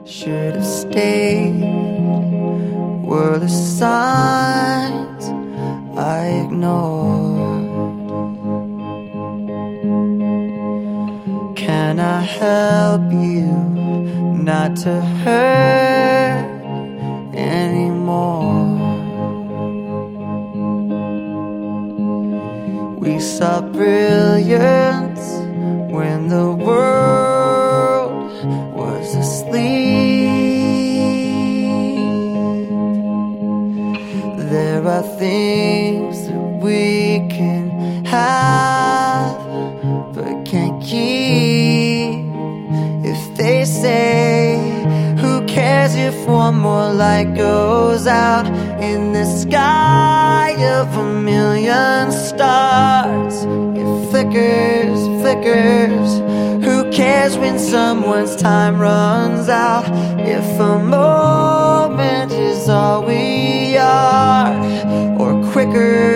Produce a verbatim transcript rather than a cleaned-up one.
should have stayed, were the signs I ignored. Can I help you not to hurt anymore? We saw brilliance when the world was asleep. There are things that we can have but can't keep. If they say, who cares if one more light goes out in the sky of a million stars? It flickers, flickers. Who cares when someone's time runs out? If a moment is all we are, or quicker